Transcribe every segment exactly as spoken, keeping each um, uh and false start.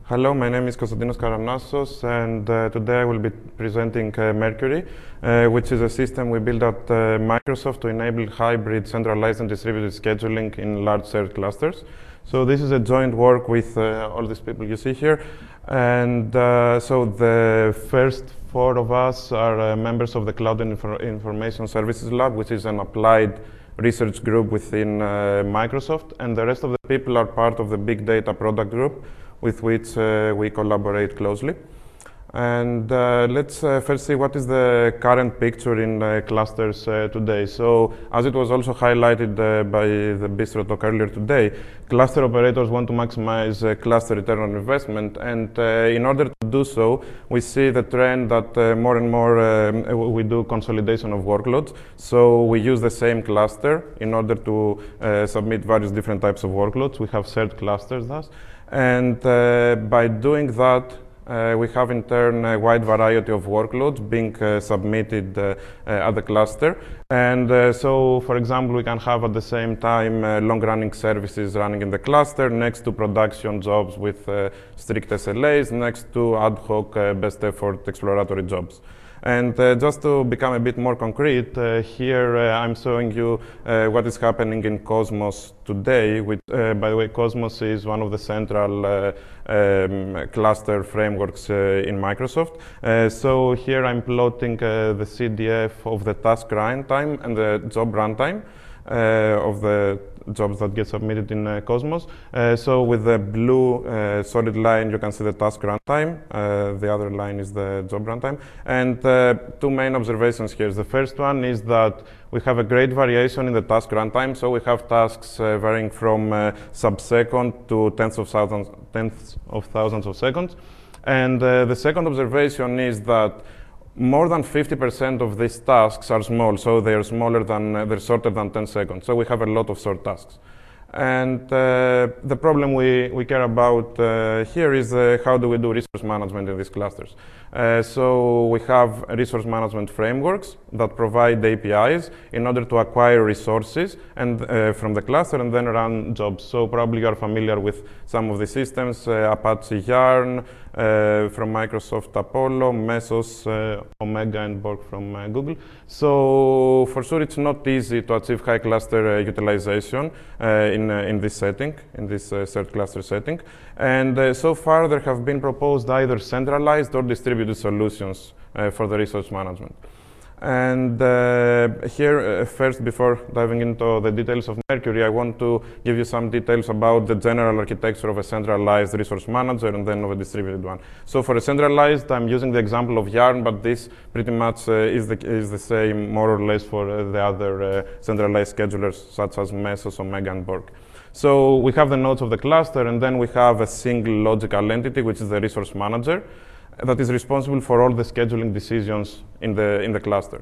Hello, my name is Konstantinos Karamnasos, and uh, today I will be presenting uh, Mercury, uh, which is a system we built at uh, Microsoft to enable hybrid centralized and distributed scheduling in large shared clusters. So this is a joint work with uh, all these people you see here. And uh, so the first four of us are uh, members of the Cloud and Infor Information Services Lab, which is an applied research group within uh, Microsoft. And the rest of the people are part of the Big Data product group, with which uh, we collaborate closely. And uh, let's uh, first see what is the current picture in uh, clusters uh, today. So, as it was also highlighted uh, by the Bistro talk earlier today, cluster operators want to maximize uh, cluster return on investment, and uh, in order to do so, we see the trend that uh, more and more um, we do consolidation of workloads. So we use the same cluster in order to uh, submit various different types of workloads. We have shared clusters thus. And uh, by doing that, uh, we have in turn a wide variety of workloads being uh, submitted uh, uh, at the cluster. And uh, so, for example, we can have at the same time uh, long-running services running in the cluster next to production jobs with uh, strict S L As, next to ad hoc uh, best effort exploratory jobs. And uh, just to become a bit more concrete, uh, here uh, I'm showing you uh, what is happening in Cosmos today. Which, uh, by the way, Cosmos is one of the central uh, um, cluster frameworks uh, in Microsoft. Uh, so here I'm plotting uh, the C D F of the task runtime and the job runtime uh, of the jobs that get submitted in uh, Cosmos. Uh, so with the blue uh, solid line, you can see the task runtime. Uh, the other line is the job runtime. And uh, two main observations here. The first one is that we have a great variation in the task runtime. So we have tasks uh, varying from uh, sub-second to tenths of thousands, tenths of thousands of seconds. And uh, the second observation is that more than fifty percent of these tasks are small, so they're smaller than, uh, they're shorter than ten seconds. So we have a lot of short tasks. And uh, the problem we, we care about uh, here is uh, how do we do resource management in these clusters. Uh, so we have resource management frameworks that provide A P Is in order to acquire resources and uh, from the cluster and then run jobs. So probably you are familiar with some of the systems, uh, Apache Yarn, uh, from Microsoft Apollo, Mesos, uh, Omega, and Borg from uh, Google. So for sure it's not easy to achieve high cluster uh, utilization uh, in, uh, in this setting, in this uh, shared cluster setting. And uh, so far there have been proposed either centralized or distributed solutions uh, for the resource management. And uh, here, uh, first, before diving into the details of Mercury, I want to give you some details about the general architecture of a centralized resource manager and then of a distributed one. So for a centralized, I'm using the example of Yarn, but this pretty much uh, is, the, is the same more or less for uh, the other uh, centralized schedulers such as Mesos, Omega, and Borg. So we have the nodes of the cluster, and then we have a single logical entity, which is the resource manager, that is responsible for all the scheduling decisions in the, in the cluster.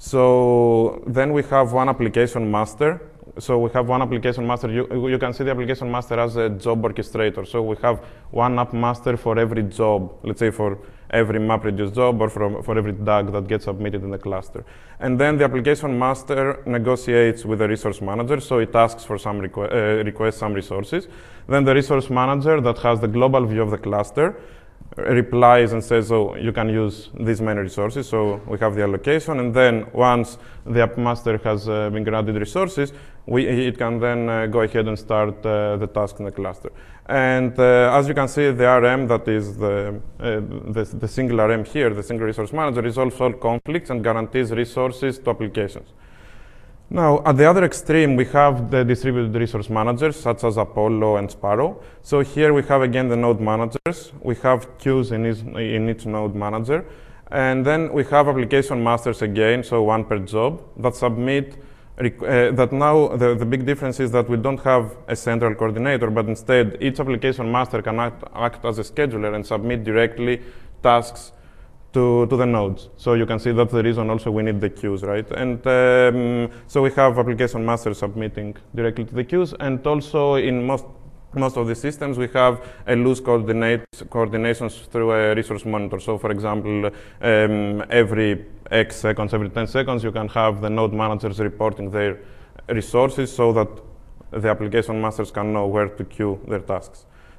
So then we have one application master. So we have one application master. You, you can see the application master as a job orchestrator. So we have one app master for every job, let's say for every MapReduce job or for, for every D A G that gets submitted in the cluster. And then the application master negotiates with the resource manager. So it asks for some requ uh, requests some resources. Then the resource manager that has the global view of the cluster replies and says, oh, you can use these many resources. So we have the allocation, and then once the app master has uh, been granted resources, we, it can then uh, go ahead and start uh, the task in the cluster. And uh, as you can see, the R M, that is the, uh, the, the single R M here, the single resource manager, resolves all conflicts and guarantees resources to applications. Now, at the other extreme, we have the distributed resource managers, such as Apollo and Sparrow. So here we have, again, the node managers. We have queues in each, in each node manager. And then we have application masters again, so one per job, that submit, uh, that now the, the big difference is that we don't have a central coordinator, but instead each application master can act, act as a scheduler and submit directly tasks To, to the nodes. So you can see that's the reason also we need the queues, right? And um, so we have application masters submitting directly to the queues, and also in most most of the systems we have a loose coordinate, coordinations through a resource monitor. So for example, um, every X seconds, every ten seconds, you can have the node managers reporting their resources so that the application masters can know where to queue their tasks.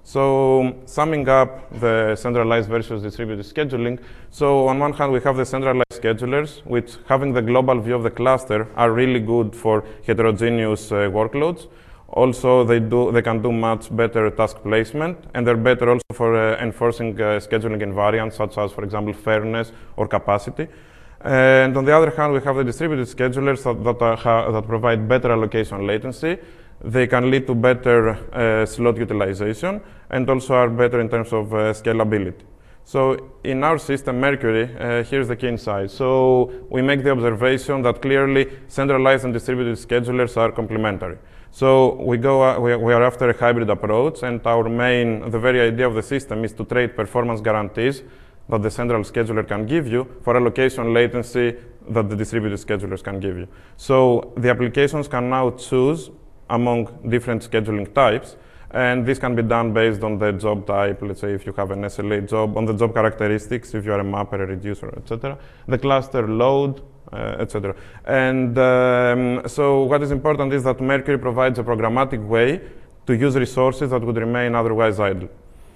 So summing up the centralized versus distributed scheduling, so on one hand we have the centralized schedulers, which having the global view of the cluster are really good for heterogeneous uh, workloads. Also, they, do, they can do much better task placement, and they're better also for uh, enforcing uh, scheduling invariants, such as, for example, fairness or capacity. And on the other hand, we have the distributed schedulers that, that, are, that provide better allocation latency. They can lead to better uh, slot utilization, and also are better in terms of uh, scalability. So in our system, Mercury, uh, here's the key insight. So we make the observation that clearly centralized and distributed schedulers are complementary. So we, go, uh, we, we are after a hybrid approach, and our main, the very idea of the system is to trade performance guarantees that the central scheduler can give you for allocation latency that the distributed schedulers can give you. So the applications can now choose among different scheduling types, and this can be done based on the job type. Let's say if you have an S L A job, on the job characteristics, if you are a mapper, a reducer, et cetera, the cluster load, uh, et cetera. And um, so what is important is that Mercury provides a programmatic way to use resources that would remain otherwise idle.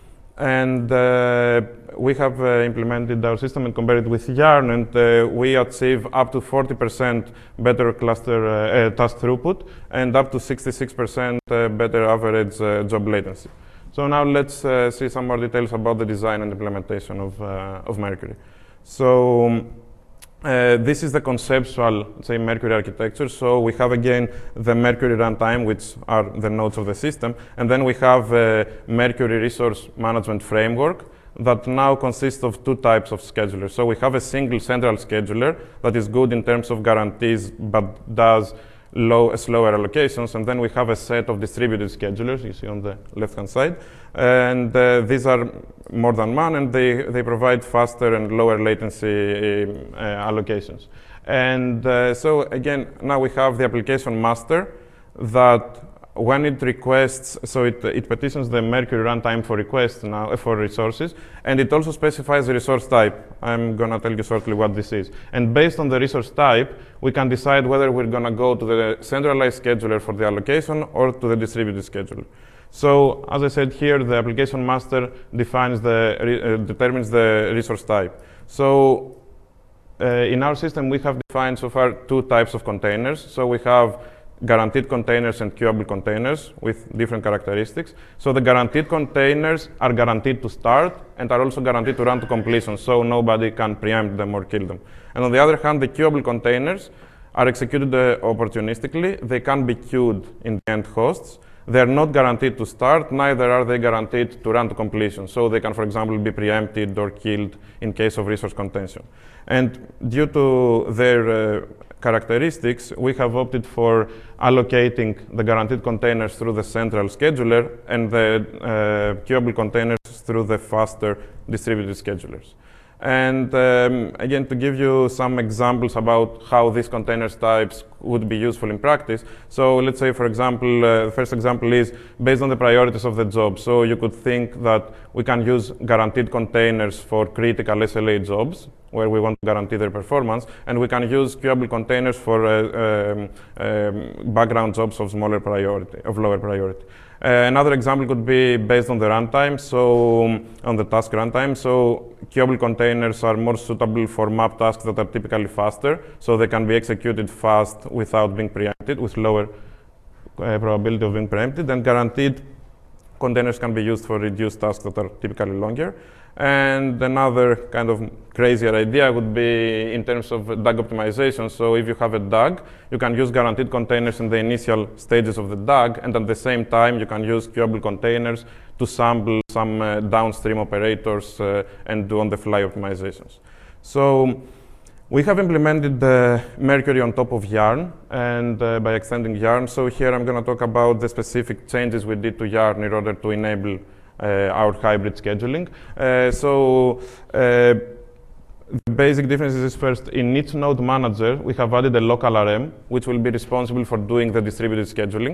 And uh, we have uh, implemented our system and compared it with Yarn, and uh, we achieve up to forty percent better cluster uh, uh, task throughput and up to sixty-six percent uh, better average uh, job latency. So now let's uh, see some more details about the design and implementation of, uh, of Mercury. So um, Uh, this is the conceptual, say, Mercury architecture. So we have again the Mercury runtime, which are the nodes of the system, and then we have a Mercury resource management framework that now consists of two types of schedulers. So we have a single central scheduler that is good in terms of guarantees, but does low, slower allocations, and then we have a set of distributed schedulers, you see on the left-hand side, and uh, these are more than one, and they, they provide faster and lower latency uh, allocations. And uh, so again, now we have the application master that when it requests, so it, it petitions the Mercury runtime for requests now, uh, for resources, and it also specifies the resource type. I'm gonna tell you shortly what this is. And based on the resource type, we can decide whether we're gonna go to the centralized scheduler for the allocation or to the distributed scheduler. So, as I said here, the application master defines the, uh, determines the resource type. So, uh, in our system, we have defined so far two types of containers. So we have guaranteed containers and queuable containers with different characteristics. So the guaranteed containers are guaranteed to start and are also guaranteed to run to completion, so nobody can preempt them or kill them. And on the other hand, the queuable containers are executed uh, opportunistically. They can be queued in the end hosts. They are not guaranteed to start, neither are they guaranteed to run to completion. So they can, for example, be preempted or killed in case of resource contention. And due to their uh, characteristics, we have opted for allocating the guaranteed containers through the central scheduler and the uh, queuable containers through the faster distributed schedulers. And um, again, to give you some examples about how these containers types would be useful in practice. So let's say, for example, uh, the first example is based on the priorities of the job. So you could think that we can use guaranteed containers for critical S L A jobs, where we want to guarantee their performance, and we can use queuable containers for uh, um, um, background jobs of smaller priority, of lower priority. Uh, another example could be based on the runtime, so um, on the task runtime. So queuable containers are more suitable for map tasks that are typically faster, so they can be executed fast without being preempted, with lower uh, probability of being preempted. And guaranteed containers can be used for reduced tasks that are typically longer. And another kind of crazier idea would be in terms of D A G optimization. So if you have a D A G, you can use guaranteed containers in the initial stages of the D A G, and at the same time, you can use queuable containers to sample some uh, downstream operators uh, and do on-the-fly optimizations. So we have implemented the Mercury on top of Yarn, and uh, by extending Yarn. So here I'm going to talk about the specific changes we did to Yarn in order to enable Uh, our hybrid scheduling. Uh, so uh, the basic difference is first, in each node manager, we have added a local R M, which will be responsible for doing the distributed scheduling.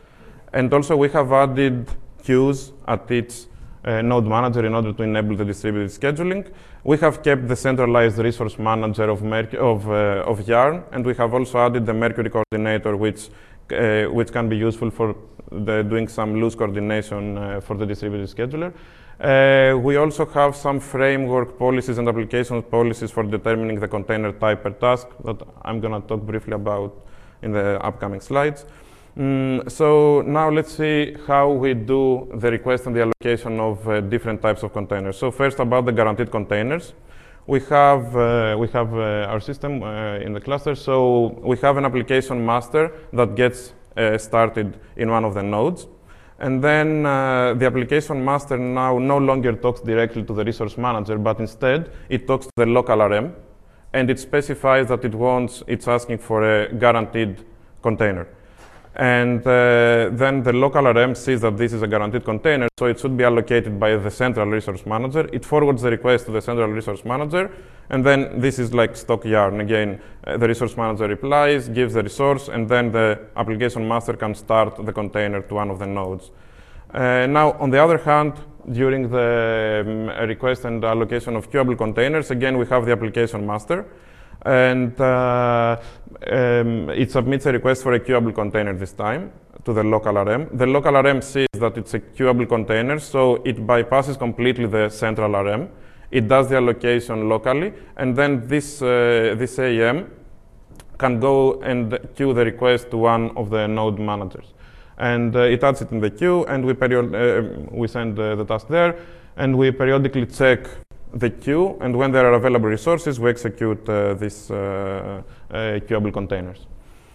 And also we have added queues at each uh, node manager in order to enable the distributed scheduling. We have kept the centralized resource manager of, Merc of, uh, of Yarn, and we have also added the Mercury coordinator, which uh, which can be useful for the doing some loose coordination uh, for the distributed scheduler. Uh, we also have some framework policies and application policies for determining the container type per task that I'm going to talk briefly about in the upcoming slides. Mm, so now let's see how we do the request and the allocation of uh, different types of containers. So first about the guaranteed containers. We have, uh, we have uh, our system uh, in the cluster. So we have an application master that gets uh, started in one of the nodes. And then uh, the application master now no longer talks directly to the resource manager, but instead it talks to the local R M, and it specifies that it wants, it's asking for a guaranteed container. And uh, then the local R M sees that this is a guaranteed container, so it should be allocated by the central resource manager. It forwards the request to the central resource manager, and then this is like stock yarn. Again, uh, the resource manager replies, gives the resource, and then the application master can start the container to one of the nodes. Uh, now, on the other hand, during the um, request and allocation of queuable containers, again, we have the application master. And uh, um, it submits a request for a queuable container this time to the local R M. The local R M sees that it's a queuable container, so it bypasses completely the central R M. It does the allocation locally, and then this, uh, this A M can go and queue the request to one of the node managers. And uh, it adds it in the queue, and we, period uh, we send uh, the task there, and we periodically check the queue, and when there are available resources, we execute uh, these uh, uh, queuable containers.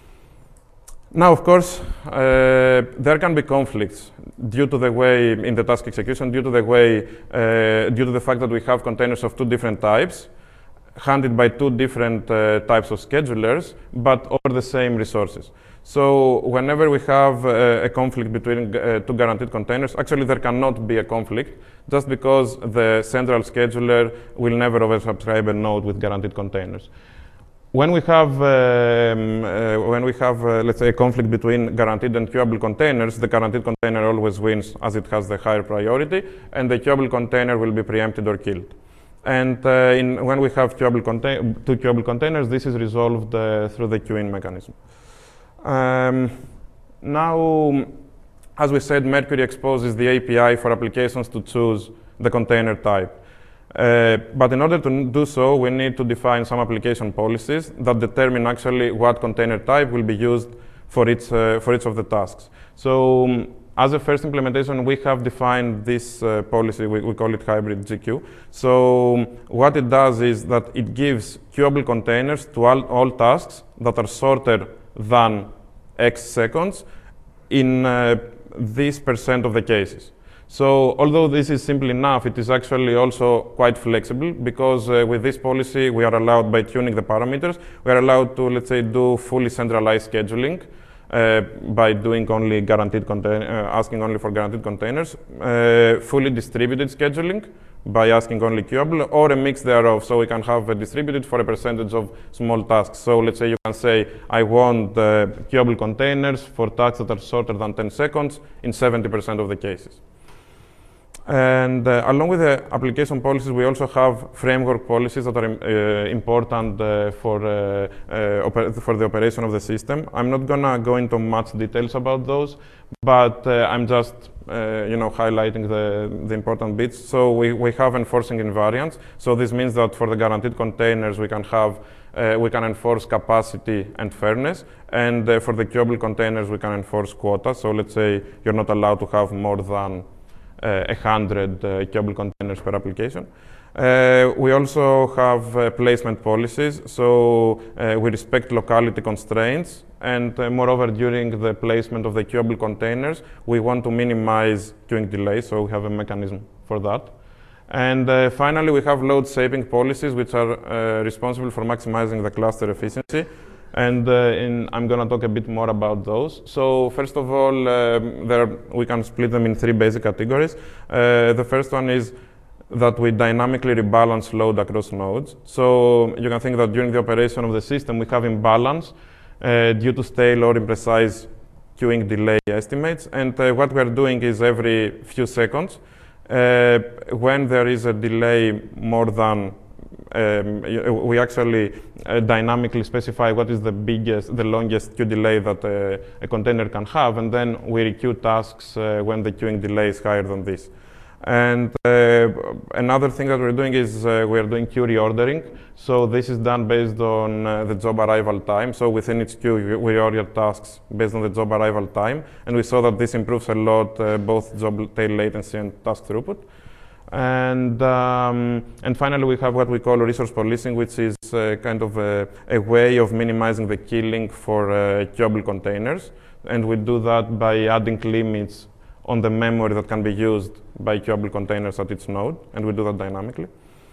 Now, of course, uh, there can be conflicts due to the way, in the task execution, due to the way, uh, due to the fact that we have containers of two different types, handled by two different uh, types of schedulers, but over the same resources. So whenever we have uh, a conflict between uh, two guaranteed containers, actually there cannot be a conflict, just because the central scheduler will never oversubscribe a node with guaranteed containers. When we have, um, uh, when we have uh, let's say, a conflict between guaranteed and queuable containers, the guaranteed container always wins as it has the higher priority, and the queuable container will be preempted or killed. And uh, in, when we have queuable two queuable containers, this is resolved uh, through the queuing mechanism. Um, now, as we said, Mercury exposes the A P I for applications to choose the container type. Uh, but in order to do so, we need to define some application policies that determine actually what container type will be used for each, uh, for each of the tasks. So um, as a first implementation, we have defined this uh, policy, we, we call it hybrid G Q. So um, what it does is that it gives queuable containers to all, all tasks that are shorter than X seconds in uh, this percent of the cases. So although this is simple enough, it is actually also quite flexible, because uh, with this policy, we are allowed, by tuning the parameters, we are allowed to, let's say, do fully centralized scheduling uh, by doing only guaranteed contain uh, asking only for guaranteed containers, uh, fully distributed scheduling by asking only queuable, or a mix thereof. So we can have a distributed for a percentage of small tasks. So let's say you can say, I want uh, queuable containers for tasks that are shorter than ten seconds in seventy percent of the cases. And uh, along with the application policies, we also have framework policies that are uh, important uh, for, uh, uh, for the operation of the system. I'm not going to go into much details about those, but uh, I'm just uh, you know, highlighting the, the important bits. So we, we have enforcing invariants. So this means that for the guaranteed containers, we can have uh, we can enforce capacity and fairness. And uh, for the queuable containers, we can enforce quota. So let's say you're not allowed to have more than Uh, one hundred uh, queuable containers per application. Uh, we also have uh, placement policies, so uh, we respect locality constraints, and uh, moreover, during the placement of the queuable containers, we want to minimize queuing delay, so we have a mechanism for that. And uh, finally, we have load shaping policies, which are uh, responsible for maximizing the cluster efficiency. And uh, in, I'm going to talk a bit more about those. So first of all, um, there are, we can split them in three basic categories. Uh, the first one is that we dynamically rebalance load across nodes. So you can think that during the operation of the system, we have imbalance uh, due to stale or imprecise queuing delay estimates. And uh, what we're doing is every few seconds, uh, when there is a delay more than um, we actually uh, dynamically specify what is the biggest, the longest queue delay that uh, a container can have, and then we requeue tasks uh, when the queuing delay is higher than this. And uh, another thing that we're doing is uh, we're doing queue reordering. So this is done based on uh, the job arrival time. So within each queue, we reorder tasks based on the job arrival time. And we saw that this improves a lot uh, both job tail latency and task throughput. And, um, and finally, we have what we call resource policing, which is uh, kind of a, a way of minimizing the killing for uh, queuable containers. And we do that by adding limits on the memory that can be used by queuable containers at each node, and we do that dynamically.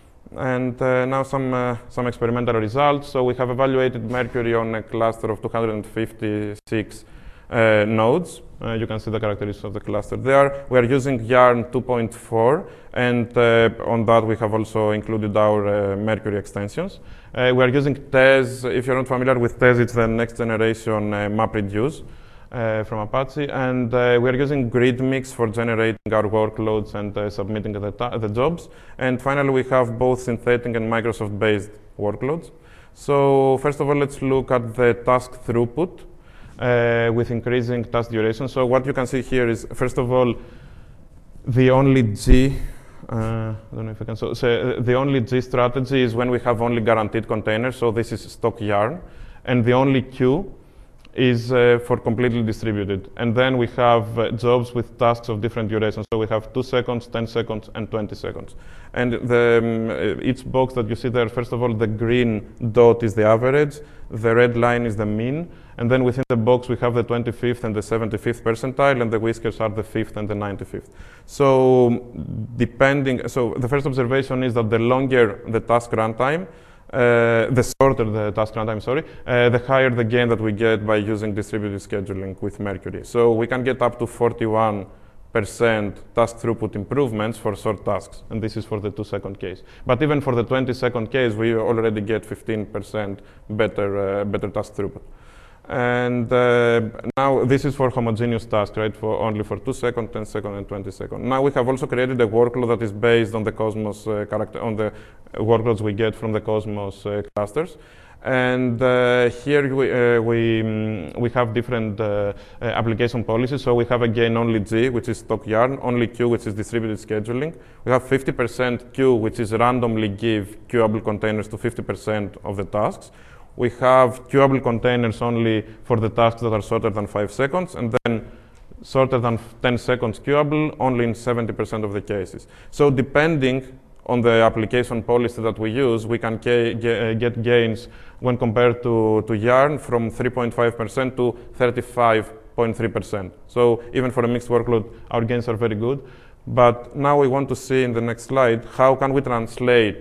And uh, now some, uh, some experimental results. So we have evaluated Mercury on a cluster of two hundred fifty-six uh, nodes. Uh, you can see the characteristics of the cluster there. We are using Yarn two point four, and uh, on that we have also included our uh, Mercury extensions. Uh, we are using Tez. If you're not familiar with Tez, it's the next generation uh, MapReduce. Uh, from Apache, and uh, we are using GridMix for generating our workloads and uh, submitting the, the jobs. And finally, we have both synthetic and Microsoft-based workloads. So first of all, let's look at the task throughput uh, with increasing task duration. So what you can see here is, first of all, the only G, uh, I don't know if I can, so, so the only G strategy is when we have only guaranteed containers. So this is stock Yarn, and the only Q is uh, for completely distributed. And then we have uh, jobs with tasks of different durations. So we have two seconds, ten seconds, and twenty seconds. And the, um, each box that you see there, first of all, the green dot is the average, the red line is the mean, and then within the box we have the twenty-fifth and the seventy-fifth percentile, and the whiskers are the fifth and the ninety-fifth. So depending, so the first observation is that the longer the task runtime, Uh, the shorter the task runtime, sorry, uh, the higher the gain that we get by using distributed scheduling with Mercury. So we can get up to forty-one percent task throughput improvements for short tasks, and this is for the two-second case. But even for the twenty-second case, we already get fifteen percent better, uh, better task throughput. And uh, now this is for homogeneous tasks, right? For only for two second, ten second, and twenty second. Now we have also created a workload that is based on the Cosmos uh, character, on the workloads we get from the Cosmos uh, clusters. And uh, here we uh, we um, we have different uh, uh, application policies. So we have again only G, which is stock Yarn, only Q, which is distributed scheduling. We have fifty percent Q, which is randomly give queuable containers to fifty percent of the tasks. We have queuable containers only for the tasks that are shorter than five seconds, and then shorter than ten seconds queuable only in seventy percent of the cases. So depending on the application policy that we use, we can get gains when compared to, to Yarn from three point five percent to thirty-five point three percent. So even for a mixed workload, our gains are very good. But now we want to see in the next slide, how can we translate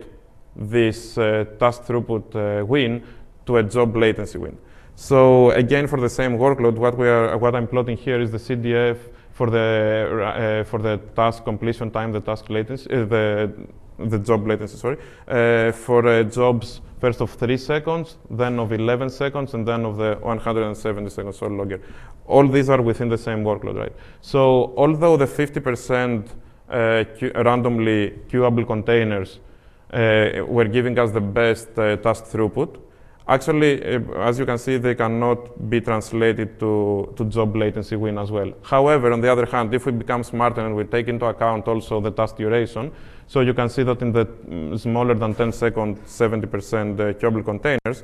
this uh, task throughput uh, win to a job latency win. So again, for the same workload, what we are, what I'm plotting here is the C D F for the uh, for the task completion time, the task latency, uh, the the job latency, sorry, uh, for uh, jobs first of three seconds, then of eleven seconds, and then of the one hundred seventy seconds or longer. All these are within the same workload, right? So although the fifty percent uh, randomly queuable containers uh, were giving us the best uh, task throughput, actually, uh, as you can see, they cannot be translated to, to job latency win as well. However, on the other hand, if we become smarter and we take into account also the task duration, so you can see that in the mm, smaller than ten second, seventy percent uh, queuable containers,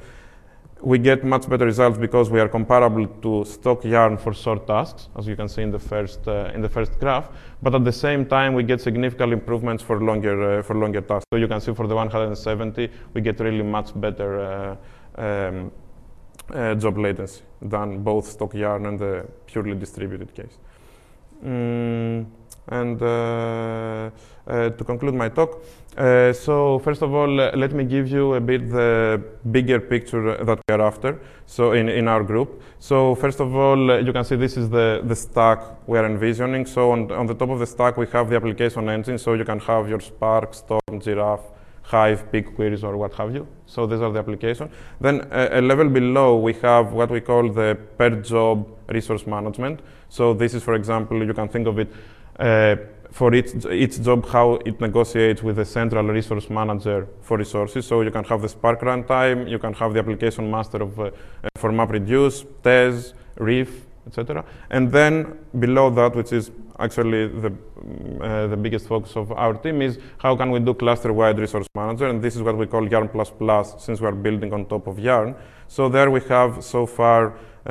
we get much better results because we are comparable to stock Yarn for short tasks, as you can see in the first uh, in the first graph. But at the same time, we get significant improvements for longer uh, for longer tasks. So you can see for the one hundred seventy, we get really much better uh, um, uh, job latency than both stock Yarn and the purely distributed case. Mm, and uh, uh, to conclude my talk, uh, so first of all, uh, let me give you a bit the bigger picture that we are after. So in, in our group. So first of all, uh, you can see this is the, the stack we are envisioning. So on, on the top of the stack, we have the application engine. So you can have your Spark, Storm, Giraffe, Hive, BigQueries, or what have you. So these are the application. Then uh, a level below, we have what we call the per job resource management. So this is, for example, you can think of it, uh, for each, each job how it negotiates with the central resource manager for resources. So you can have the Spark runtime, you can have the application master of, uh, for MapReduce, Tez, Reef, et cetera. And then below that, which is actually the, uh, the biggest focus of our team, is how can we do cluster-wide resource manager, and this is what we call Yarn plus plus, since we are building on top of Yarn. So there we have so far uh,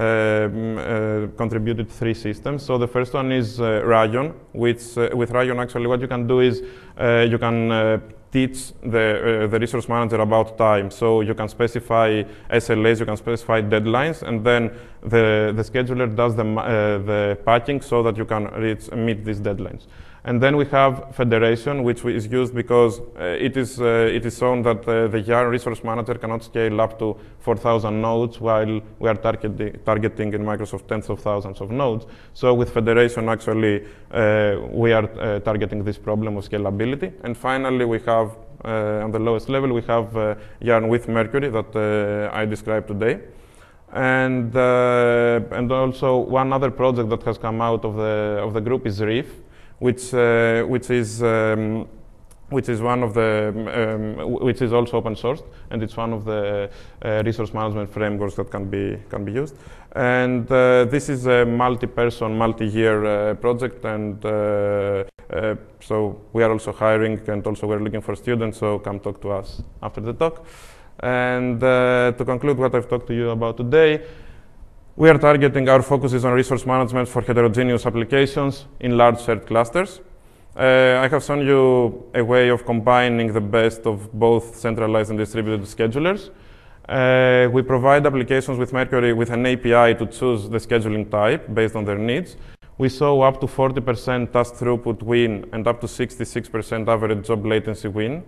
uh, contributed three systems. So the first one is uh, Rayon, which uh, with Rayon actually what you can do is uh, you can uh, teach the, uh, the resource manager about time. So you can specify S L As, you can specify deadlines, and then the, the scheduler does the, uh, the packing so that you can reach, meet these deadlines. And then we have Federation, which is used because uh, it, is, uh, it is shown that uh, the Yarn resource manager cannot scale up to four thousand nodes, while we are targeting, targeting in Microsoft tens of thousands of nodes. So with Federation, actually, uh, we are uh, targeting this problem of scalability. And finally, we have, uh, on the lowest level, we have uh, Yarn with Mercury that uh, I described today. And, uh, and also one other project that has come out of the, of the group is Reef, which uh, which is um, which is one of the um, which is also open sourced, and it's one of the uh, resource management frameworks that can be can be used. And uh, this is a multi-person, multi-year uh, project, and uh, uh, so we are also hiring, and also we're looking for students. So come talk to us after the talk. And uh, to conclude what I've talked to you about today, we are targeting, our focus is on resource management for heterogeneous applications in large shared clusters. Uh, I have shown you a way of combining the best of both centralized and distributed schedulers. Uh, we provide applications with Mercury with an A P I to choose the scheduling type based on their needs. We saw up to forty percent task throughput win and up to sixty-six percent average job latency win.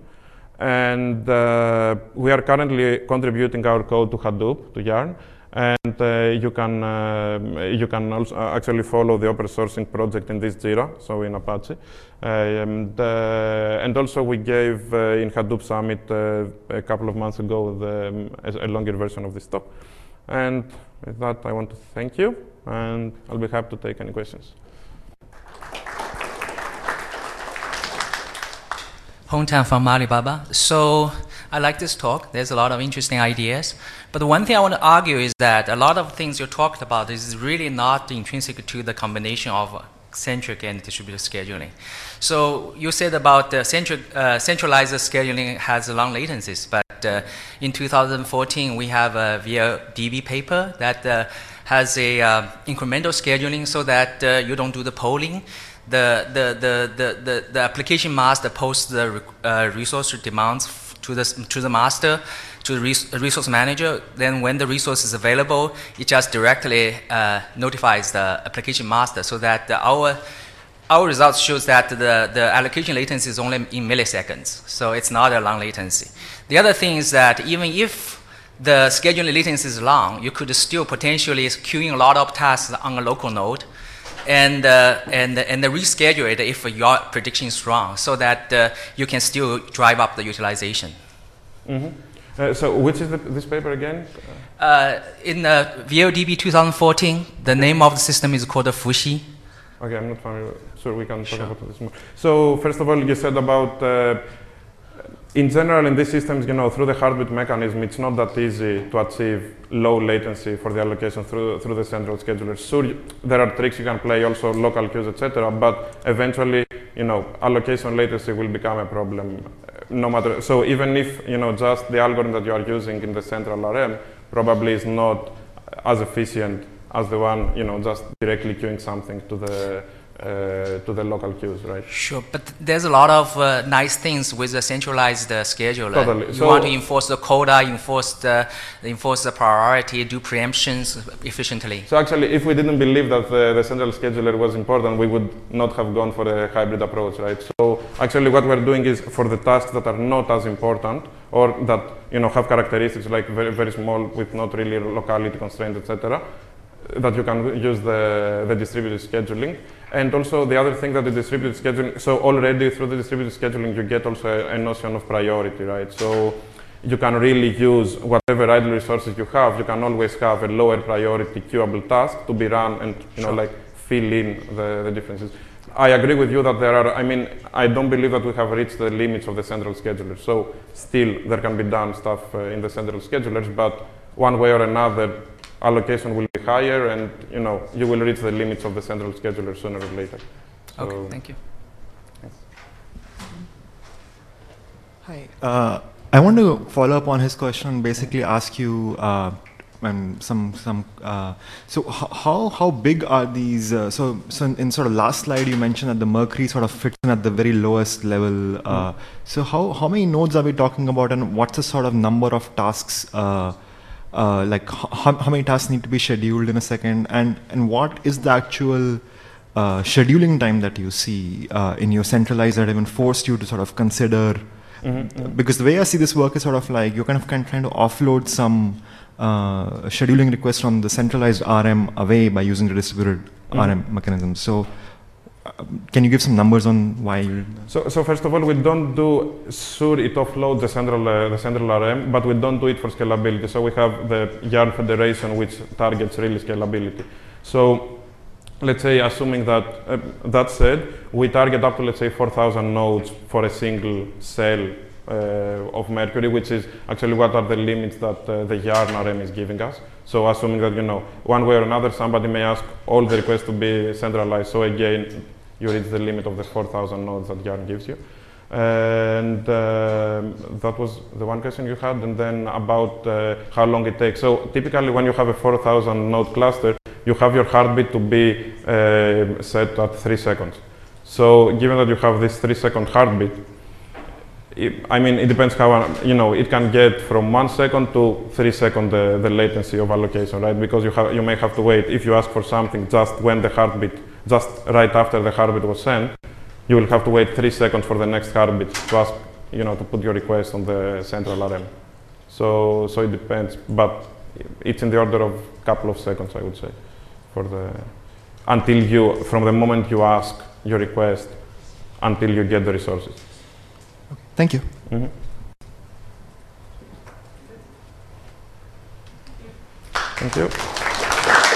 And uh, we are currently contributing our code to Hadoop, to Yarn. And uh, you can uh, you can also actually follow the open sourcing project in this Jira, so in Apache. Uh, and, uh, and also we gave uh, in Hadoop Summit uh, a couple of months ago the, um, a longer version of this talk. And with that, I want to thank you, and I'll be happy to take any questions. Hong Tan from Alibaba. So I like this talk. There's a lot of interesting ideas. But the one thing I want to argue is that a lot of things you talked about is really not intrinsic to the combination of centric and distributed scheduling. So you said about the centric, uh, centralized scheduling has long latencies, but uh, in two thousand fourteen we have a V L D B paper that uh, has a uh, incremental scheduling so that uh, you don't do the polling. The, the, the, the, the, the application master posts the uh, resource demands to the, to the master, to the res resource manager. Then when the resource is available, it just directly uh, notifies the application master, so that the, our, our results shows that the, the allocation latency is only in milliseconds. So it's not a long latency. The other thing is that even if the scheduling latency is long, you could still potentially queuing a lot of tasks on a local node, and uh, and and reschedule it if your prediction is wrong, so that uh, you can still drive up the utilization. Mm-hmm. uh, so, which is the, this paper again? Uh, in uh, V L D B two thousand fourteen, the name of the system is called Fuxi. Okay, I'm not familiar. So we can talk Sure. about this more. So first of all, you said about. Uh, In general, in these systems, you know, through the heartbeat mechanism, it's not that easy to achieve low latency for the allocation through through the central scheduler. Sure, there are tricks you can play, also local queues, et cetera. But eventually, you know, allocation latency will become a problem, no matter. So even if you know just the algorithm that you are using in the central R M probably is not as efficient as the one, you know, just directly queuing something to the. Uh, to the local queues, right? Sure, but there's a lot of uh, nice things with the centralized uh, scheduler. Totally. You so want to enforce the quota, enforce the, enforce the priority, do preemptions efficiently. So actually, if we didn't believe that the, the central scheduler was important, we would not have gone for a hybrid approach, right? So actually what we're doing is for the tasks that are not as important, or that you know have characteristics like very, very small with not really locality constraints, et cetera, that you can use the, the distributed scheduling. And also the other thing that the distributed scheduling, so already through the distributed scheduling, you get also a, a notion of priority, right? So you can really use whatever idle resources you have, you can always have a lower priority queuable task to be run and, you know, Sure. like fill in the, the differences. I agree with you that there are, I mean, I don't believe that we have reached the limits of the central schedulers. So still there can be done stuff uh, in the central schedulers, but one way or another, allocation will be higher and, you know, you will reach the limits of the central scheduler sooner or later. So okay, thank you. Thanks. Hi. Uh, I want to follow up on his question and basically ask you uh, and some some uh, so how how big are these uh, so so in, in sort of last slide you mentioned that the Mercury sort of fits in at the very lowest level uh, mm. so how how many nodes are we talking about and what's the sort of number of tasks uh, uh, like how, how many tasks need to be scheduled in a second and and what is the actual uh, scheduling time that you see uh, in your centralized that even forced you to sort of consider mm-hmm, mm-hmm. because the way I see this work is sort of like you're kind of, kind of trying to offload some Uh, scheduling request on the centralized R M away by using the distributed mm-hmm. R M mechanism. So, uh, can you give some numbers on why? You so, so first of all, we don't do sure it offloads the central uh, the central R M, but we don't do it for scalability. So we have the Yarn Federation, which targets really scalability. So, let's say, assuming that uh, that said, we target up to let's say four thousand nodes for a single cell. Uh, of Mercury, which is actually what are the limits that uh, the Yarn R M is giving us. So assuming that, you know, one way or another, somebody may ask all the requests to be centralized. So again, you reach the limit of the four thousand nodes that Yarn gives you. And uh, that was the one question you had. And then about uh, how long it takes. So typically when you have a four thousand node cluster, you have your heartbeat to be uh, set at three seconds. So given that you have this three second heartbeat, I mean, it depends how, you know, it can get from one second to three seconds uh, the latency of allocation, right? Because you, have, you may have to wait, if you ask for something just when the heartbeat, just right after the heartbeat was sent, you will have to wait three seconds for the next heartbeat to ask, you know, to put your request on the central R M. So, so it depends, but it's in the order of a couple of seconds, I would say, for the, until you, from the moment you ask your request until you get the resources. Thank you. Mm-hmm. Thank you.